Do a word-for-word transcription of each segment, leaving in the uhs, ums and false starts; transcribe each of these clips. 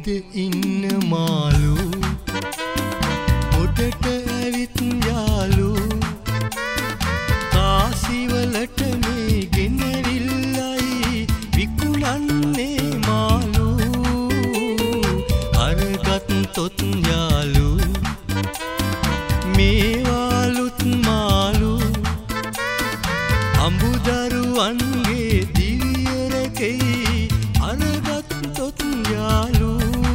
මුහුදේ ඉන්න මාළු ඔඩට ඇවිත් යාළු කාසිවලට මේ ගෙනවිල්ලයි විකුණන්නේ මාළු අරගත් තොත් යාළු මේවාලුත් මාළු අඹුදරුවන්ගේ දිවිය රැකෙයි අරගත් තොත් යාළු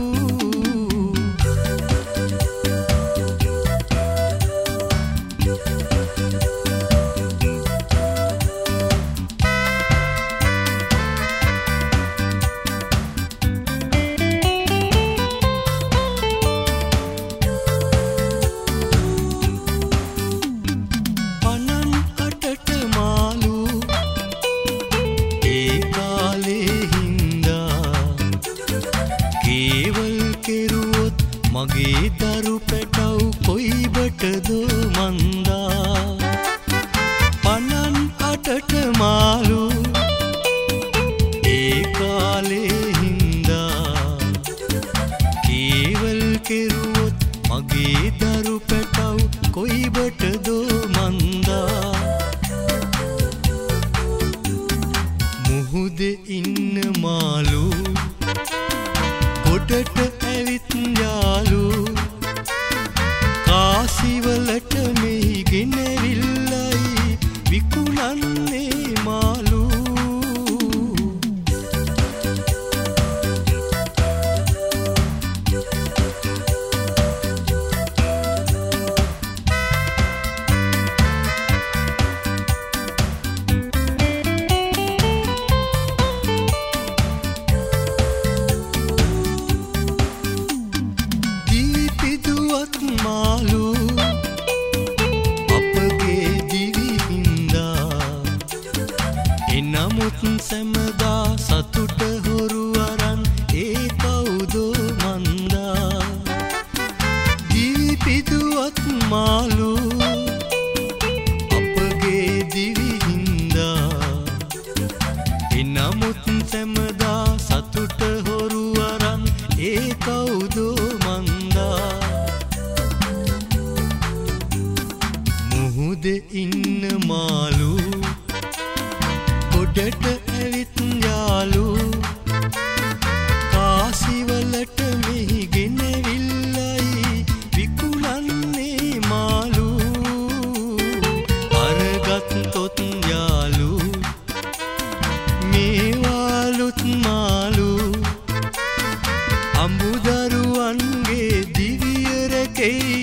මගේ දරු පැටව් කොයිබටද මන්දා පනන් අටට මාළු ඒ කාලේ හින්දා කේවල් කෙරුවොත් මගේ දරු පැටව් කොයිබටද මන්දා මුහුදේ ඉන්න මාළු ගොඩට ඇවිත් යාළු කාසිවලට මෙහි ගෙනවිල්ලයි විකුණන්නේ මාළු මාළු අපගේ දිවි හින්දා එනමුත් සැමදා සතුට හොරු අරන් ඒ කවුදෝ මන්දා දිවි පිදුවත් මාළු අපගේ දිවි හින්දා එනමුත් සැමදා සතුට හොරු අරන් ඒ කවුදෝ මන්දා මුහුදේ ඉන්න මාළු ගොඩට ඇවිත් යාළු කාසිවලට මෙහි ගෙනවිල්ලයි විකුණන්නේ මාළු අරගත් තොත් යාළු මේවාලුත් මාළු අඹුදරුවන්ගේ දිවිය රැකෙයි